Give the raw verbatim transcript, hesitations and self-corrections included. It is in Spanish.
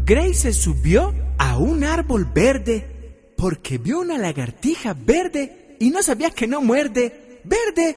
Grace se subió a un árbol verde porque vio una lagartija verde y no sabía que no muerde. ¡Verde!